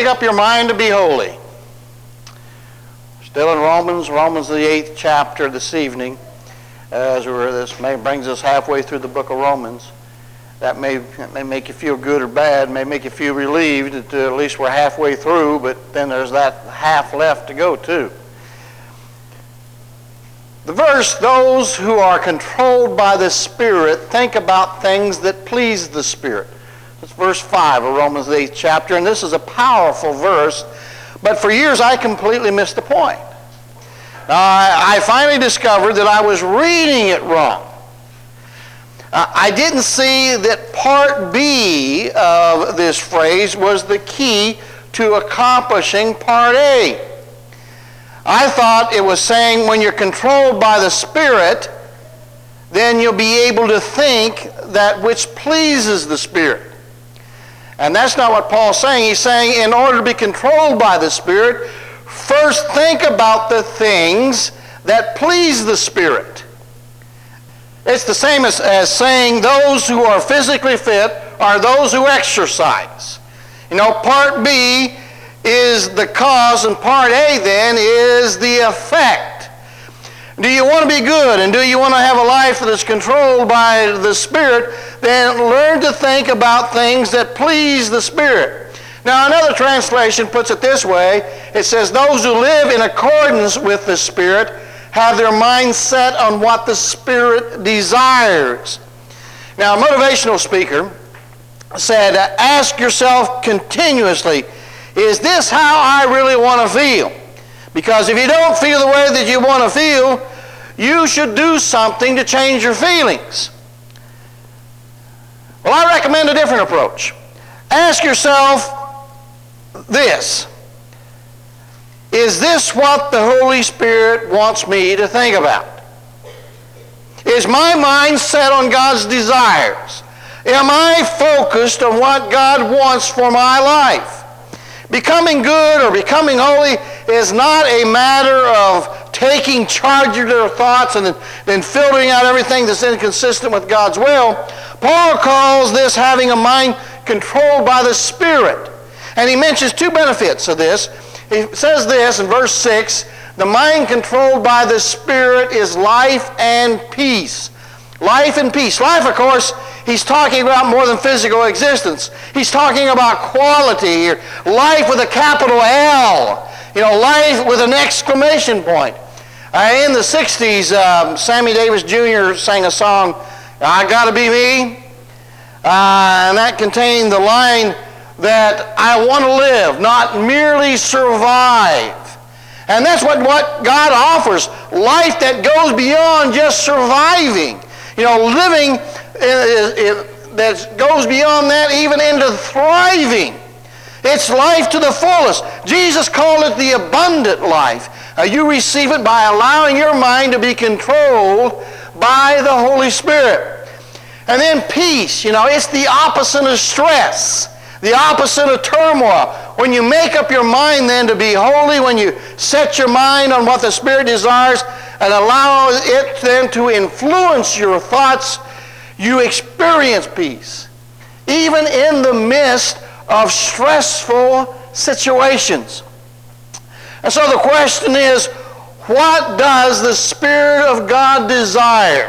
make up your mind to be holy. Still in Romans the 8th chapter this evening, this brings us halfway through the book of Romans. That may make you feel good or bad, may make you feel relieved that at least we're halfway through, but then there's that half left to go too. The verse, those who are controlled by the Spirit think about things that please the Spirit. That's verse 5 of Romans the 8th chapter, and this is a powerful verse, but for years I completely missed the point. I finally discovered that I was reading it wrong. I didn't see that part B of this phrase was the key to accomplishing part A. I thought it was saying when you're controlled by the Spirit, then you'll be able to think that which pleases the Spirit. And that's not what Paul's saying. He's saying in order to be controlled by the Spirit, first think about the things that please the Spirit. It's the same as saying those who are physically fit are those who exercise. Part B is the cause, and part A then is the effect. Do you want to be good, and do you want to have a life that is controlled by the Spirit? Then learn to think about things that please the Spirit. Now, another translation puts it this way. It says, those who live in accordance with the Spirit have their mind set on what the Spirit desires. Now, a motivational speaker said, ask yourself continuously, is this how I really want to feel? Because if you don't feel the way that you want to feel, you should do something to change your feelings. Well, I recommend a different approach. Ask yourself this. Is this what the Holy Spirit wants me to think about? Is my mind set on God's desires? Am I focused on what God wants for my life? Becoming good or becoming holy is not a matter of taking charge of their thoughts and then filtering out everything that's inconsistent with God's will. Paul calls this having a mind controlled by the Spirit. And he mentions two benefits of this. He says this in verse 6, the mind controlled by the Spirit is life and peace. Life and peace. Life, of course, he's talking about more than physical existence. He's talking about quality here. Life with a capital L. Life with an exclamation point. In the 60s, Sammy Davis Jr. sang a song, I Gotta Be Me. And that contained the line that I want to live, not merely survive. And that's what God offers. Life that goes beyond just surviving. Living that goes beyond that even into thriving. It's life to the fullest. Jesus called it the abundant life. You receive it by allowing your mind to be controlled by the Holy Spirit. And then peace, it's the opposite of stress, the opposite of turmoil. When you make up your mind then to be holy, when you set your mind on what the Spirit desires and allow it then to influence your thoughts, you experience peace, even in the midst of stressful situations. And so the question is, what does the Spirit of God desire?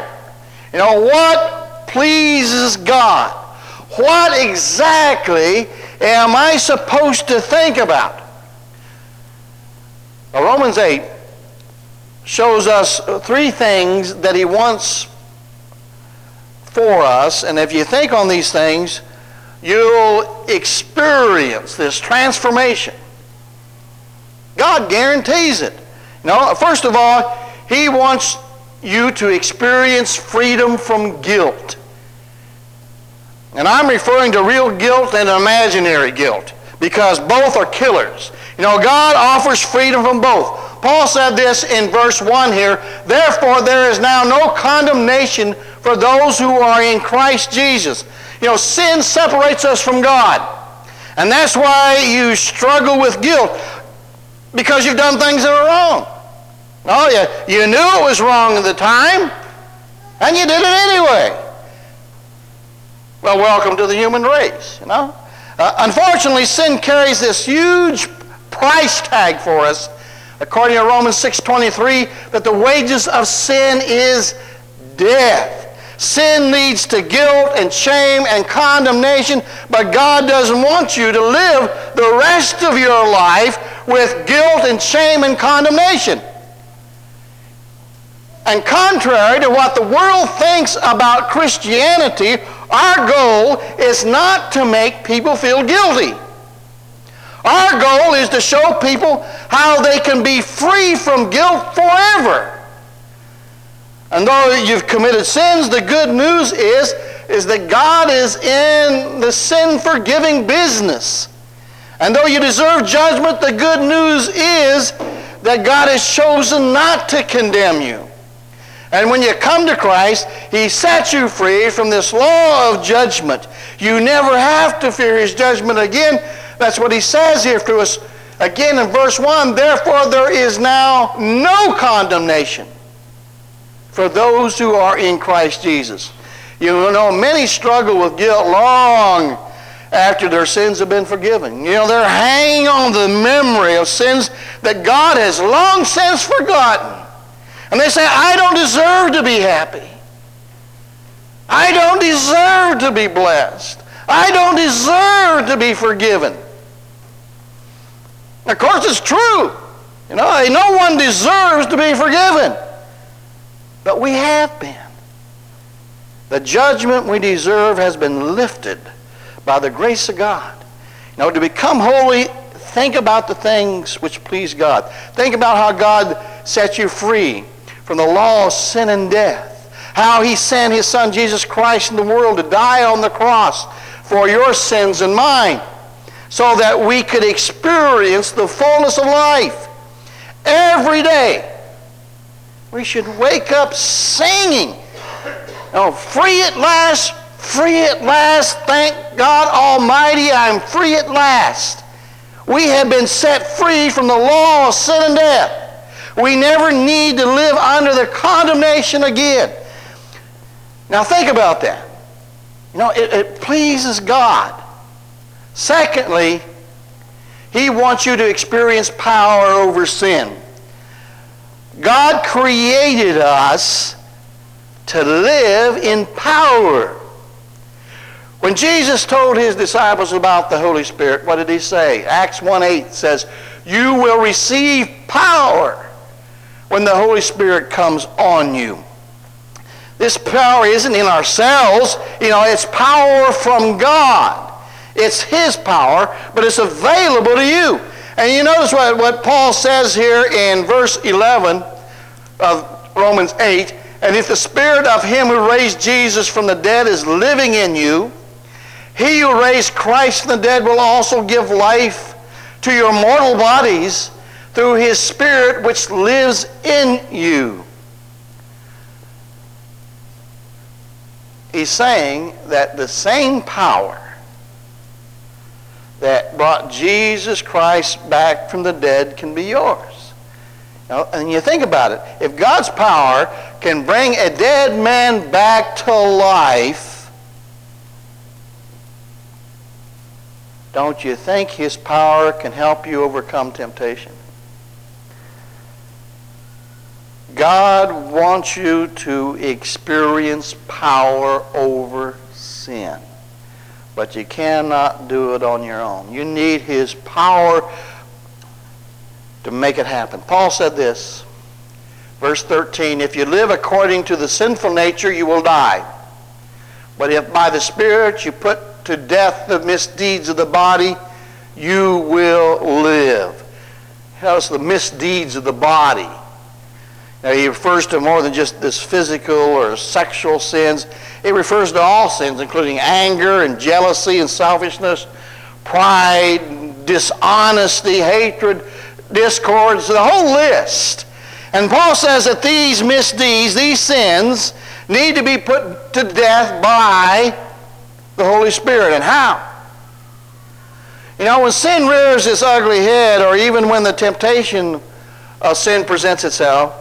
What pleases God? What exactly am I supposed to think about? Now, Romans 8 shows us three things that he wants for us, and if you think on these things, you'll experience this transformation. God guarantees it. First of all, he wants you to experience freedom from guilt. And I'm referring to real guilt and imaginary guilt, because both are killers. God offers freedom from both. Paul said this in verse 1 here, therefore there is now no condemnation for those who are in Christ Jesus. Sin separates us from God. And that's why you struggle with guilt, because you've done things that are wrong. Oh, you knew it was wrong at the time, and you did it anyway. Well, welcome to the human race, Unfortunately, sin carries this huge price tag for us, according to Romans 6:23, that the wages of sin is death. Sin leads to guilt and shame and condemnation, but God doesn't want you to live the rest of your life with guilt and shame and condemnation. And contrary to what the world thinks about Christianity, our goal is not to make people feel guilty. Our goal is to show people how they can be free from guilt forever. And though you've committed sins, the good news is that God is in the sin-forgiving business. And though you deserve judgment, the good news is that God has chosen not to condemn you. And when you come to Christ, He sets you free from this law of judgment. You never have to fear His judgment again. That's what He says here to us again in verse 1. Therefore there is now no condemnation for those who are in Christ Jesus. You know, many struggle with guilt long after their sins have been forgiven. You know, they're hanging on the memory of sins that God has long since forgotten. And they say, I don't deserve to be happy. I don't deserve to be blessed. I don't deserve to be forgiven. Of course, it's true. You know, no one deserves to be forgiven. But we have been. The judgment we deserve has been lifted by the grace of God. You know, to become holy, think about the things which please God. Think about how God set you free from the law of sin and death. How He sent His Son Jesus Christ in the world to die on the cross for your sins and mine, so that we could experience the fullness of life. Every day, we should wake up singing, free at last, thank God Almighty, I'm free at last. We have been set free from the law of sin and death. We never need to live under the condemnation again. Now think about that. You know, it pleases God. Secondly, He wants you to experience power over sin. God created us to live in power. When Jesus told His disciples about the Holy Spirit, what did He say? Acts 1:8 says, you will receive power when the Holy Spirit comes on you. This power isn't in ourselves. You know, it's power from God. It's His power, but it's available to you. And you notice what Paul says here in verse 11 of Romans 8, and if the Spirit of Him who raised Jesus from the dead is living in you, He who raised Christ from the dead will also give life to your mortal bodies through His Spirit which lives in you. He's saying that the same power that brought Jesus Christ back from the dead can be yours. Now, and you think about it. If God's power can bring a dead man back to life, don't you think His power can help you overcome temptation? God wants you to experience power over sin. But you cannot do it on your own. You need His power to make it happen. Paul said this, verse 13, if you live according to the sinful nature, you will die. But if by the Spirit you put to death the misdeeds of the body, you will live. Notice the misdeeds of the body. Now, he refers to more than just this physical or sexual sins. It refers to all sins, including anger and jealousy and selfishness, pride, dishonesty, hatred, discords, the whole list. And Paul says that these misdeeds, these sins, need to be put to death by the Holy Spirit. And how? You know, when sin rears its ugly head, or even when the temptation of sin presents itself,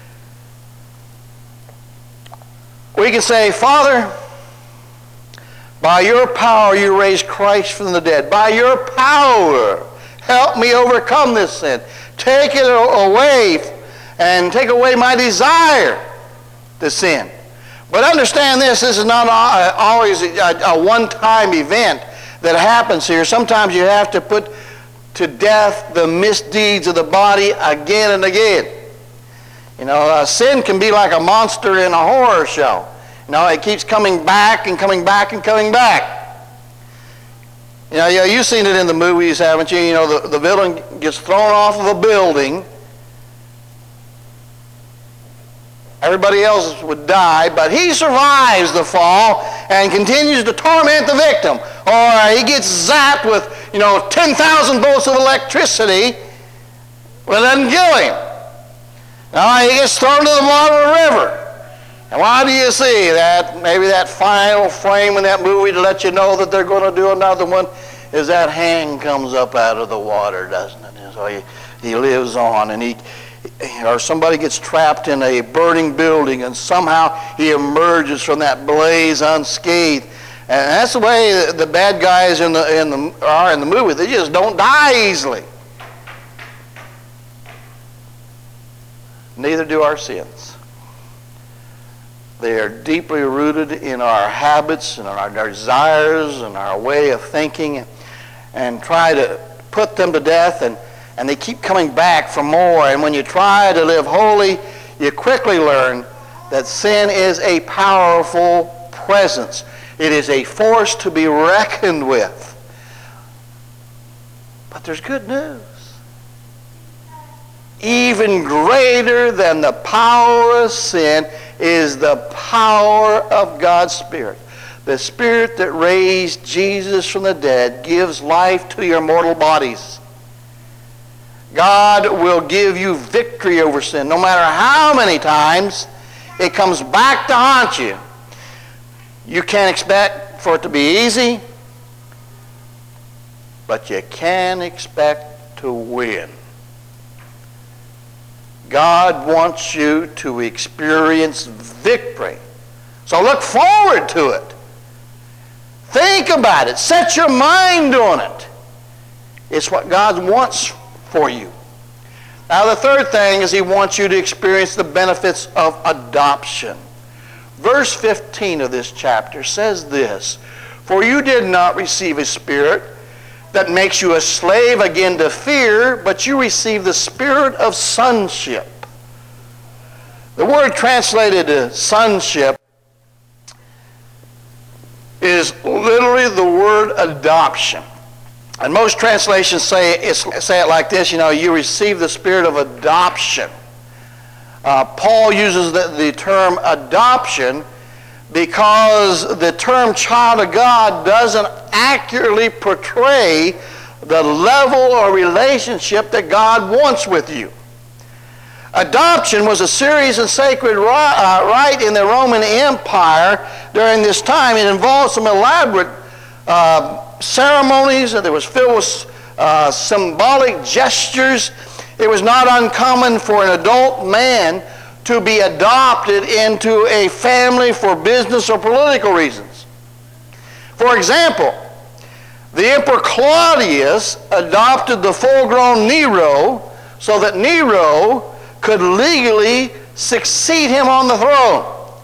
we can say, Father, By your power you raised Christ from the dead. By your power, help me overcome this sin. Take it away and take away my desire to sin. But understand this is not always a one-time event that happens here. Sometimes you have to put to death the misdeeds of the body again and again. You know, sin can be like a monster in a horror show. You know, it keeps coming back and coming back and coming back. You know, you've seen it in the movies, haven't you? You know, the villain gets thrown off of a building. Everybody else would die, but he survives the fall and continues to torment the victim. Or he gets zapped with, 10,000 volts of electricity, but it doesn't kill him. Now he gets thrown to the bottom of the river. And why do you see that? Maybe that final frame in that movie to let you know that they're going to do another one is that hand comes up out of the water, doesn't it? And so he lives on, and or somebody gets trapped in a burning building, and somehow he emerges from that blaze unscathed. And that's the way the bad guys are in the movie. They just don't die easily. Neither do our sins. They are deeply rooted in our habits and our desires and our way of thinking, and try to put them to death, and they keep coming back for more. And when you try to live holy, you quickly learn that sin is a powerful presence. It is a force to be reckoned with. But there's good news. Even greater than the power of sin is the power of God's Spirit. The Spirit that raised Jesus from the dead gives life to your mortal bodies. God will give you victory over sin. No matter how many times it comes back to haunt you, you can't expect for it to be easy, but you can expect to win. God wants you to experience victory. So look forward to it. Think about it. Set your mind on it. It's what God wants for you. Now the third thing is he wants you to experience the benefits of adoption. Verse 15 of this chapter says this: "For you did not receive a spirit that makes you a slave again to fear, but you received the spirit of sonship." The word translated sonship is literally the word adoption. And most translations say it like this, you receive the spirit of adoption. Paul uses the term adoption because the term child of God doesn't accurately portray the level or relationship that God wants with you. Adoption was a serious and sacred rite in the Roman Empire during this time. It involved some elaborate ceremonies, and it was filled with symbolic gestures. It was not uncommon for an adult man to be adopted into a family for business or political reasons. For example, the Emperor Claudius adopted the full-grown Nero so that Nero could legally succeed him on the throne.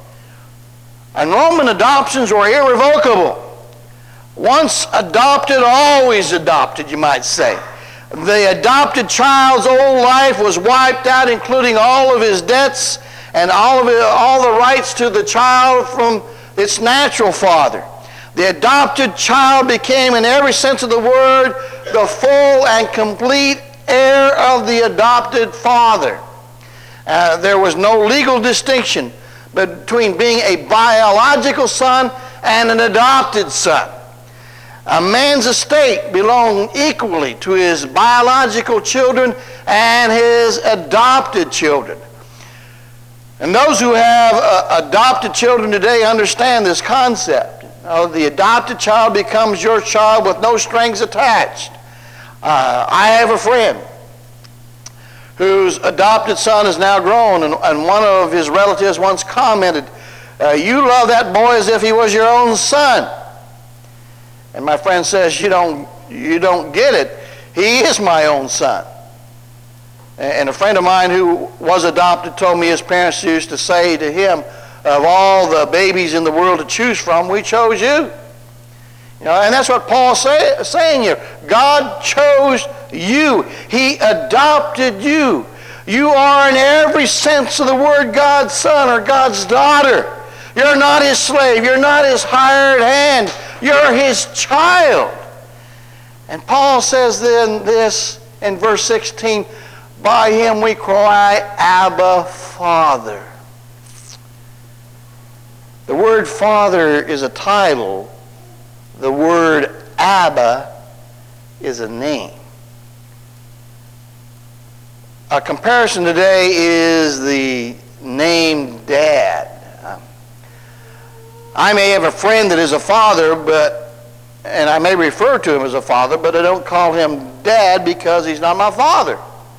And Roman adoptions were irrevocable. Once adopted, always adopted, you might say. The adopted child's old life was wiped out, including all of his debts and all the rights to the child from its natural father. The adopted child became, in every sense of the word, the full and complete heir of the adopted father. There was no legal distinction between being a biological son and an adopted son. A man's estate belonged equally to his biological children and his adopted children. And those who have adopted children today understand this concept. The adopted child becomes your child with no strings attached. I have a friend whose adopted son is now grown, and one of his relatives once commented, "You love that boy as if he was your own son." And my friend says, you don't get it. He is my own son. And a friend of mine who was adopted told me his parents used to say to him, of all the babies in the world to choose from, we chose you. And that's what Paul's saying here. God chose you. He adopted you. You are in every sense of the word God's son or God's daughter. You're not his slave. You're not his hired hand. You're his child. And Paul says then this in verse 16, by him we cry, Abba, Father. The word Father is a title. The word Abba is a name. A comparison today is the name Dad. I may have a friend that is a father, and I may refer to him as a father, but I don't call him Dad because he's not my father.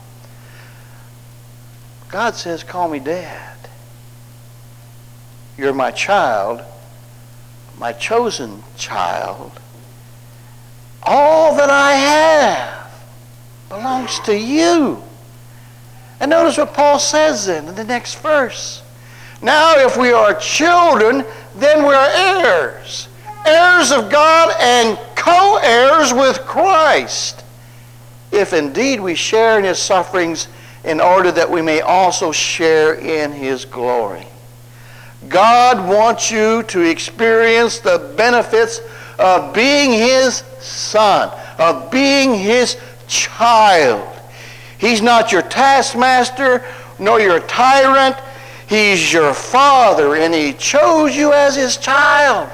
God says, call me Dad. You're my child, my chosen child. All that I have belongs to you. And notice what Paul says then in the next verse. Now if we are children, then we are heirs. Heirs of God and co-heirs with Christ. If indeed we share in his sufferings, in order that we may also share in his glory. God wants you to experience the benefits of being his son, of being his child. He's not your taskmaster, nor your tyrant. He's your father, and he chose you as his child.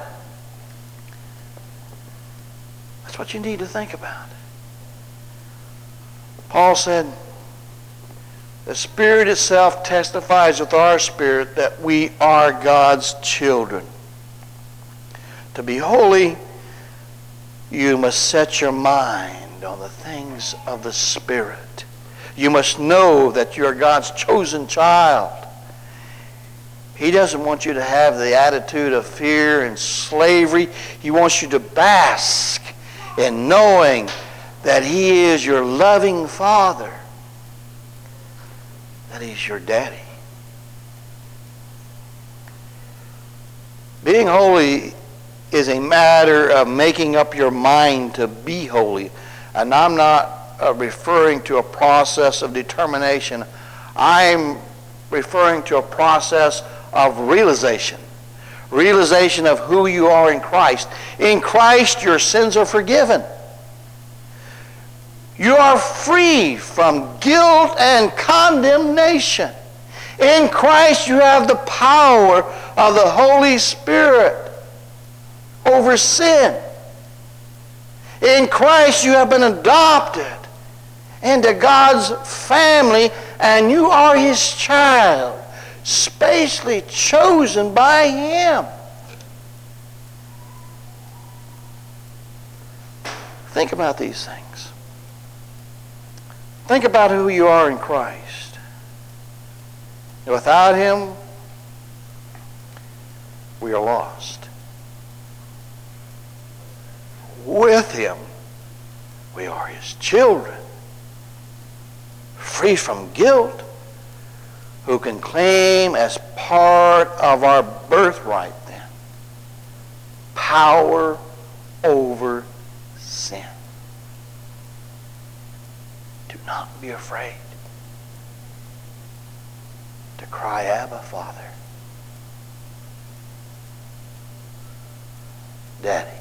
That's what you need to think about. Paul said, the Spirit itself testifies with our spirit that we are God's children. To be holy, you must set your mind on the things of the Spirit. You must know that you're God's chosen child. He doesn't want you to have the attitude of fear and slavery. He wants you to bask in knowing that he is your loving Father, that he's your daddy. Being holy is a matter of making up your mind to be holy. And I'm not referring to a process of determination. I'm referring to a process of realization. Realization of who you are in Christ. In Christ, your sins are forgiven. You are free from guilt and condemnation. In Christ, you have the power of the Holy Spirit over sin. In Christ, you have been adopted into God's family, and you are his child, specially chosen by him. Think about these things. Think about who you are in Christ. Without him, we are lost. With him, we are his children, free from guilt, who can claim as part of our birthright then power over sin. Do not be afraid to cry, Abba, Father. Daddy.